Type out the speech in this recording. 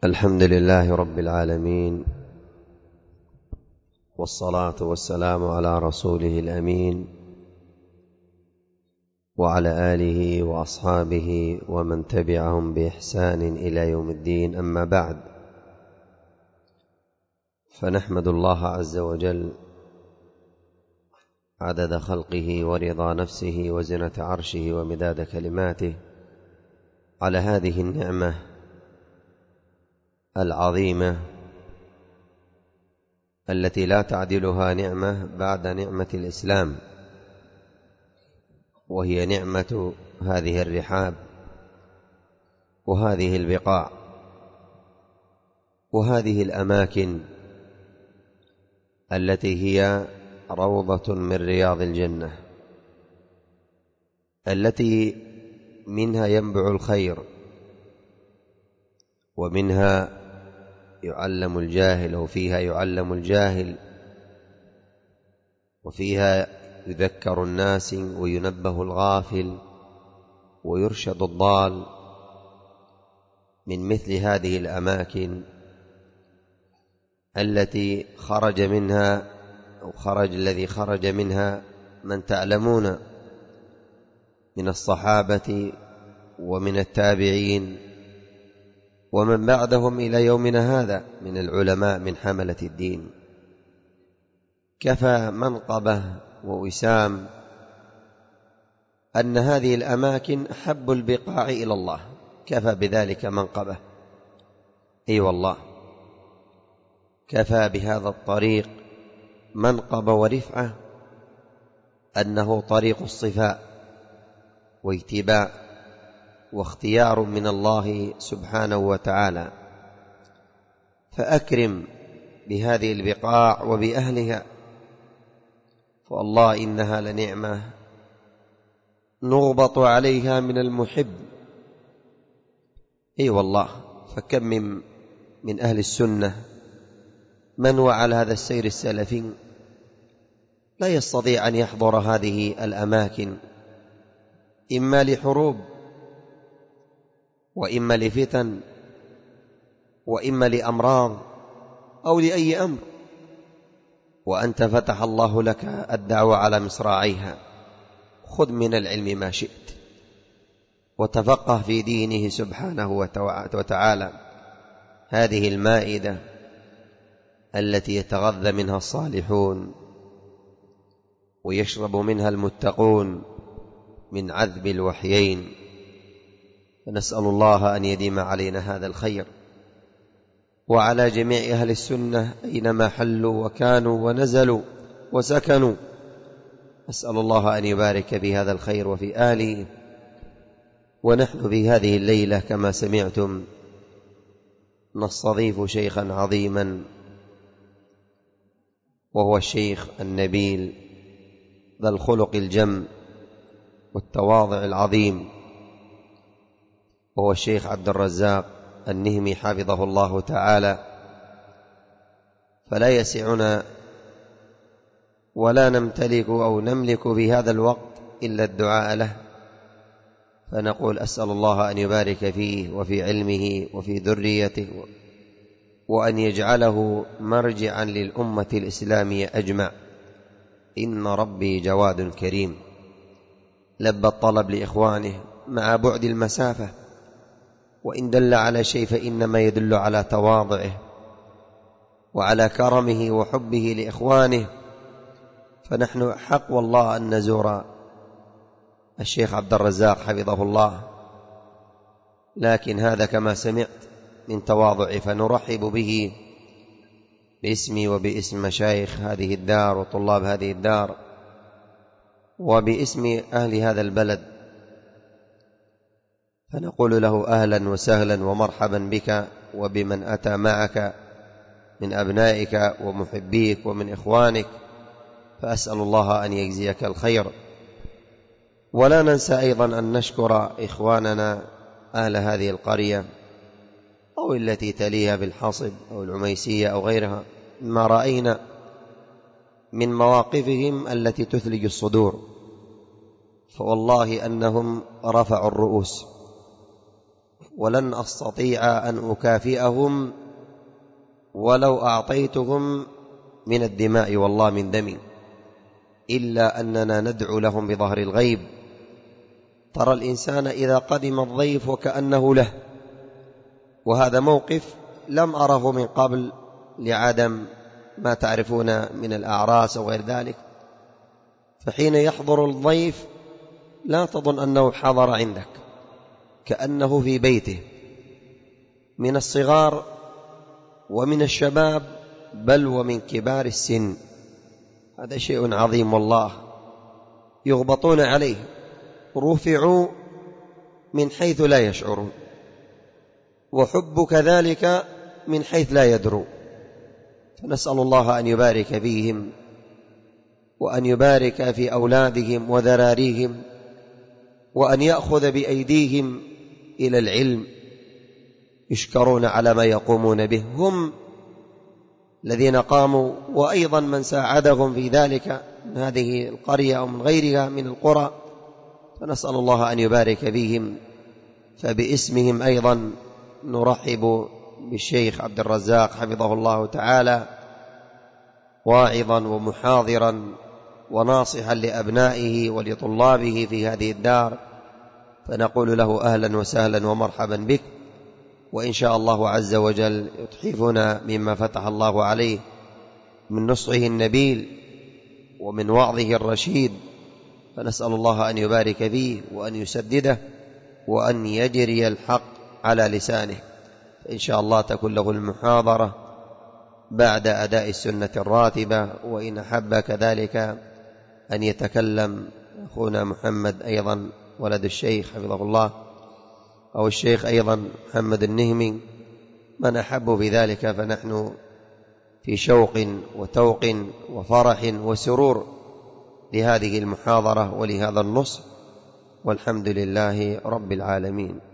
الحمد لله رب العالمين، والصلاة والسلام على رسوله الأمين وعلى آله وأصحابه ومن تبعهم بإحسان إلى يوم الدين. أما بعد، فنحمد الله عز وجل عدد خلقه ورضا نفسه وزنة عرشه ومداد كلماته على هذه النعمة العظيمة التي لا تعدلها نعمة بعد نعمة الإسلام، وهي نعمة هذه الرحاب وهذه البقاع وهذه الأماكن التي هي روضة من رياض الجنة، التي منها ينبع الخير، ومنها يعلم الجاهل، وفيها يعلم الجاهل، وفيها يذكر الناس وينبه الغافل ويرشد الضال. من مثل هذه الأماكن التي الذي خرج منها من تعلمون من الصحابة ومن التابعين ومن بعدهم إلى يومنا هذا من العلماء من حملة الدين. كفى منقبة ووسام أن هذه الأماكن أحب البقاع إلى الله، كفى بذلك منقبة. أي والله، كفى بهذا الطريق منقبة ورفعة أنه طريق الصفاء واتباع واختيار من الله سبحانه وتعالى. فأكرم بهذه البقاع وبأهلها، فالله إنها لنعمة نغبط عليها من المحب. أي والله، فكم من أهل السنة من هو على هذا السير السلفي لا يستطيع أن يحضر هذه الأماكن، إما لحروب، وإما لفتن، وإما لأمراض، أو لأي أمر، وأنت فتح الله لك الدعوة على مصراعيها. خذ من العلم ما شئت وتفقه في دينه سبحانه وتعالى. هذه المائدة التي يتغذى منها الصالحون ويشرب منها المتقون من عذب الوحيين، فنسأل الله أن يديم علينا هذا الخير وعلى جميع أهل السنة أينما حلوا وكانوا ونزلوا وسكنوا. أسأل الله أن يبارك في هذا الخير وفي آله. ونحن في هذه الليلة كما سمعتم نستضيف شيخا عظيما، وهو الشيخ النبيل ذا الخلق الجم والتواضع العظيم، وهو الشيخ عبد الرزاق النهمي حفظه الله تعالى. فلا يسعنا ولا نمتلك أو نملك في هذا الوقت إلا الدعاء له، فنقول أسأل الله أن يبارك فيه وفي علمه وفي ذريته، وأن يجعله مرجعا للأمة الإسلامية أجمع. إن ربي جواد كريم، لبى الطلب لإخوانه مع بعد المسافة، وإن دل على شيء فإنما يدل على تواضعه وعلى كرمه وحبه لإخوانه. فنحن حق والله أن نزور الشيخ عبد الرزاق حفظه الله، لكن هذا كما سمعت من تواضعه، فنرحب به باسمي وباسم مشايخ هذه الدار وطلاب هذه الدار وباسم أهل هذا البلد، فنقول له أهلا وسهلا ومرحبا بك وبمن أتى معك من أبنائك ومحبيك ومن إخوانك. فأسأل الله أن يجزيك الخير. ولا ننسى أيضا أن نشكر إخواننا أهل هذه القرية أو التي تليها بالحصب أو العميسية أو غيرها، ما رأينا من مواقفهم التي تثلج الصدور، فوالله أنهم رفعوا الرؤوس ولن أستطيع أن أكافئهم ولو أعطيتهم من الدماء والله من دمي، إلا أننا ندعو لهم بظهر الغيب. ترى الإنسان إذا قدم الضيف وكأنه له، وهذا موقف لم أره من قبل لعدم ما تعرفون من الأعراس أو غير ذلك. فحين يحضر الضيف لا تظن أنه حضر عندك، كأنه في بيته، من الصغار ومن الشباب بل ومن كبار السن. هذا شيء عظيم والله، يغبطون عليه، رفعوا من حيث لا يشعرون، وحب كذلك من حيث لا يدروا. فنسأل الله أن يبارك فيهم، وأن يبارك في أولادهم وذراريهم، وأن يأخذ بأيديهم إلى العلم، يشكرون على ما يقومون به، هم الذين قاموا، وأيضا من ساعدهم في ذلك من هذه القرية أو من غيرها من القرى. فنسأل الله أن يبارك فيهم. فباسمهم أيضا نرحب بالشيخ عبد الرزاق حفظه الله تعالى، واعظا ومحاضرا وناصحا لأبنائه ولطلابه في هذه الدار، فنقول له أهلا وسهلا ومرحبا بك، وإن شاء الله عز وجل يتحفنا مما فتح الله عليه من نصحه النبيل ومن وعظه الرشيد. فنسأل الله أن يبارك فيه وأن يسدده وأن يجري الحق على لسانه. إن شاء الله تكون له المحاضرة بعد أداء السنة الراتبة، وإن أحب كذلك أن يتكلم أخونا محمد أيضا ولد الشيخ حفظه الله، أو الشيخ أيضا محمد النهمي، من أحب في ذلك، فنحن في شوق وتوق وفرح وسرور لهذه المحاضرة ولهذا النصح، والحمد لله رب العالمين.